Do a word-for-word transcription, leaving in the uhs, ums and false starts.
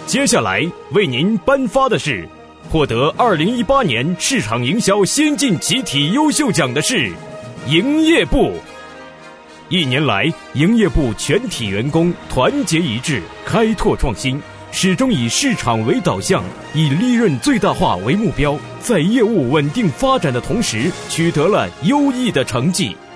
接下来为您颁发的是获得二零一八年市场营销先进集体优秀奖的是营业部。一年来，营业部全体员工团结一致，开拓创新，始终以市场为导向，以利润最大化为目标，在业务稳定发展的同时，取得了优异的成绩。